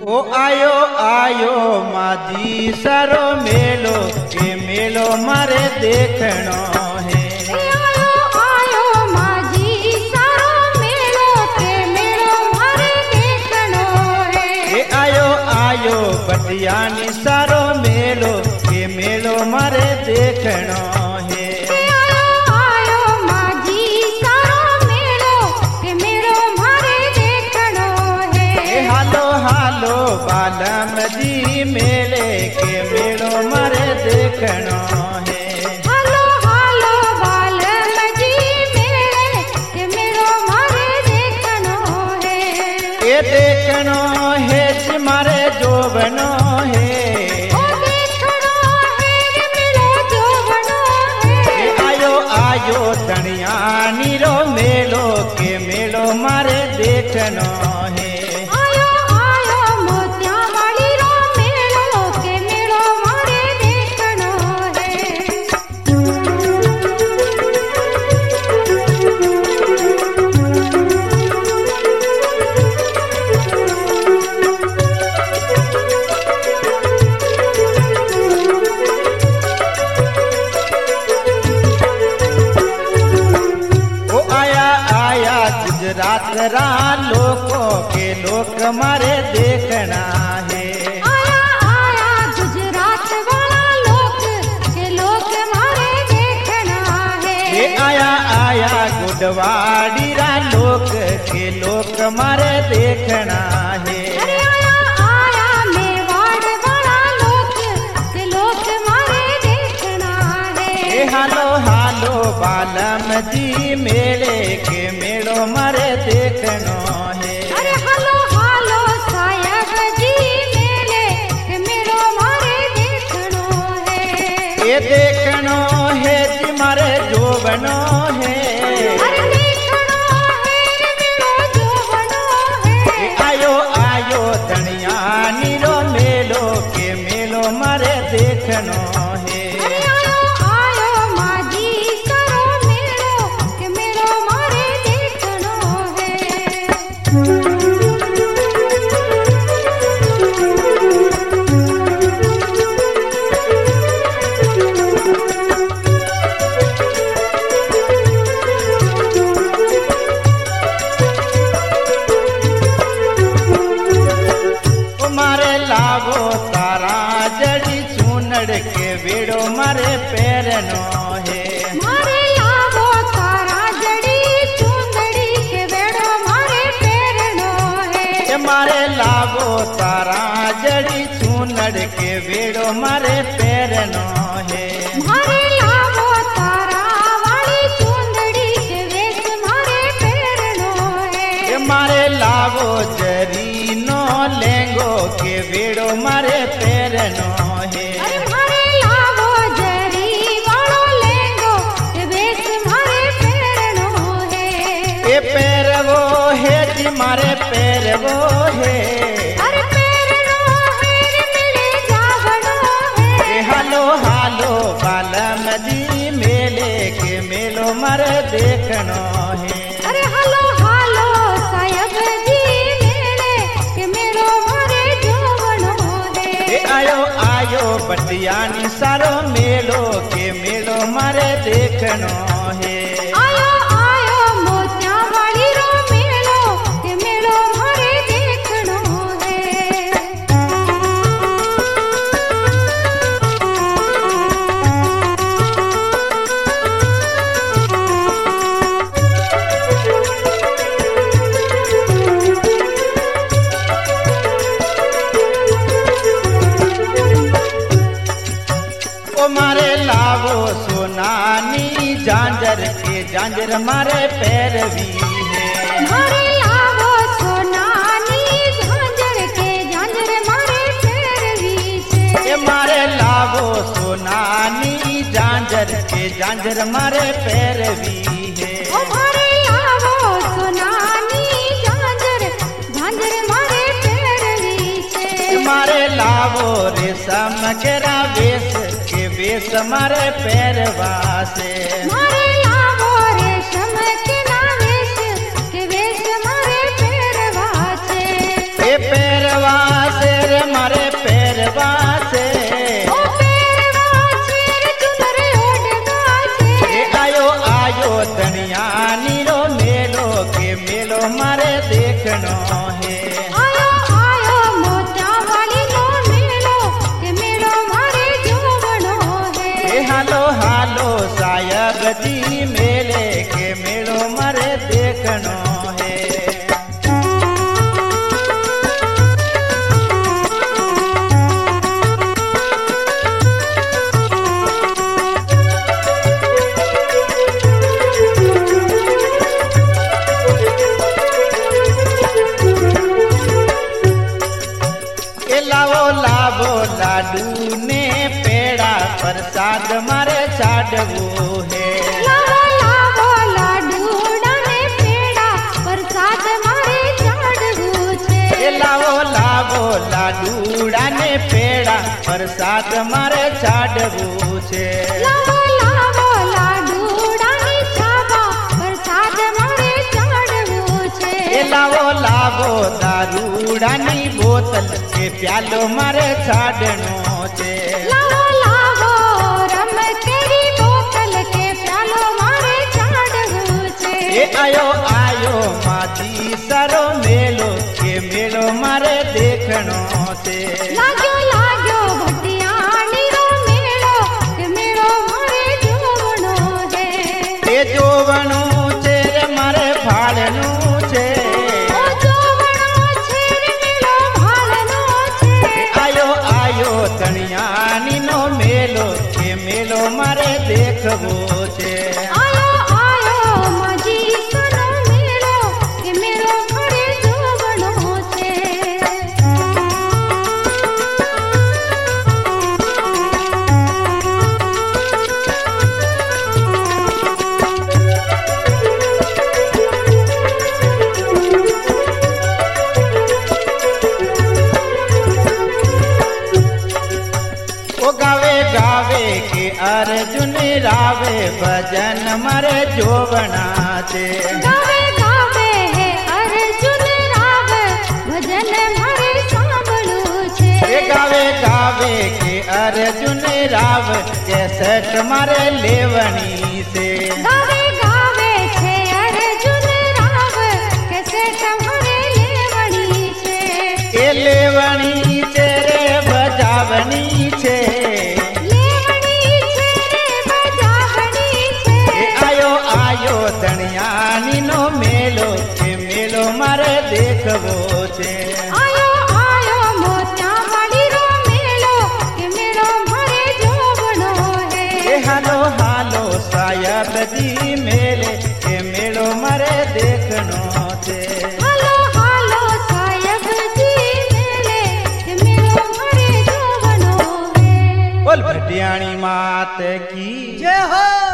ओ आयो आयो माझी सरो मेलो के मेलो मारे देखनो है। आयो आयो माझी सरो मेलो के मेलो मारे देखनो है। आयो आयो बटियानी सरो मेलो के मेलो मारे देखनो है। आयो माझी सरो मेलो के मेलो मारे देखनो है। हालो हालो बालम जी मेले के मेलो मारे देखनो है। हालो हालो बालम जी मेले के मेलो मारे देखनो है। ये देखनो है जी मारे जोबनो है। ओ देखनो है रे मेलो जोबनो है। आयो आयो धनिया नीरो मेलो के मेलो मारे देखनो है। आयो आयो मोतिया वाली रो मेलो के मेलो मारे देखनो ओ आया आया गुजरात रा लोगों के लोक मारे देखना है। आया आया गुजरात वाला लोग के लोग मारे देखना ये है। आया आया गुडवाड़ी रा लोक के लोक मारे देखना है। अरे आया आया मेवाड़ वाला लोग के लोग मारे देखना ए है। हालो हालो बालम जी मेले के मेलो मारे देखनो है। अरे हालो हालो सायब जी मेले के मेलो मारे देखनो है। ये देखनो है जी मारे जोबनो है। अरे देखनो है रे मेलो जोबनो है। आयो आयो धनिया नीरो मेलो के मेलो मारे देखनो है। अरे आयो आयो माझी सरो मेलो के मेलो मारे देखनो ओ मारे लावो तारा जड़ी चूनड़ के बेड़ो मारे पैरनो है। मारे लावो तारा जड़ी चुंदड़ी के बेड़ो मारे पैरनो है। ये मारे लावो तारा जड़ी चूनड़ के बेड़ो मारे पैरनो है। मारे लावो तारा वाली चुंदड़ी के वेश मारे पैरनो ये है। मारे लावो जरी नो लेंगो के बेड़ो मारे पैरनो है। अरे मारे लावो जरी वालो लेंगो के वेश मारे पैरनो है। ये पैरवो है जी मारे पैरवो है। अरे पैरनो है रे मेले जावनो है। ए हालो हालो बालम जी मेले के मेलो मारे देखनो है। अरे हालो हालो सायब जी मेले के मेलो मारे जोवनो ए है। आयो आयो बटियानी सारो मेलो के मेलो मारे देखनो है। आयो आयो मोतिया वाली रो मेलो के मेलो मारे देखनो है। ओ मारे लावो सोनानी झांझर के झांझर मारे पैरवी है। मारे लावो सोनानी झांझर के झांझर मारे पैरवी से। ए मारे लावो सोनानी झांझर के झांझर मारे पैरवी है। ओ मारे लावो सोनानी झांझर झांझर मारे पैरवी से। मारे लावो रेशम केरा वेश के वेश मारे पैरवा से। मारे लावो रेशम के नावेश के वेश मारे पैरवा से। ए पैरवा से देखनो है। आयो आयो मोत्या वाली नो मेलो के मेलो मारे जोवनो है। हालो हालो सायब जी मेले के मेलो मारे देखनो है। लावो लावो लाडू ने पेड़ा प्रसाद मारे चाडवो है। लावो लावो लाडू ने पेड़ा प्रसाद मारे चाडवो छे। लावो लावो लाडू ने पेड़ा प्रसाद मारे चाडवो छे। लावो लावो लाडू ने छाबा प्रसाद मारे चाडवो छे। लावो लावो दारूडानी बोतल के प्यालो मारे छाडनो छे। लावो लावो रम केरी बोतल के प्यालो मारे चाडवो छे। आयो आयो माजी सरो मेलो के मेलो मारे देखनो छे। लाग्यो लाग्यो भटियाणी रो मेलो के मेलो मारे जोवनो है। ए जोवनो छे रे मारे भाड़नो छे। ओ जोवनो छे रे मेलो भालनो छे। आयो आयो तणियानी नो मेलो के मेलो मारे देखवो छे। आयो आयो माजी सरो मेलो के मेलो मारे जोवनो छे। ओ गावे गावे के अर्जुन रावे भजन मारे जोवना छे। गावे गावे है अर्जुन राव भजन मारे सांभळू छे। गावे गावे के अर्जुन राव कैसेट मारे लेवनी से। गावे गावे छे अर्जुन राव कैसेट मारे लेवणी छे। ए लेवनी छे रे बजावनी छे। लेवणी छे रे बजावणी छे। आयो आयो तणियानी नो मेलो के मेलो मारे देखवो छे। आयो आयो मोत्या वाली रो मेलो के मेलो मारे जोवनो है। हालो हालो सायब जी मेले के मेलो मारे देखनो छे। हालो हालो सायब जी मेले के मेलो मारे जोवनो है। बोल भटियाणी मात की जय हो।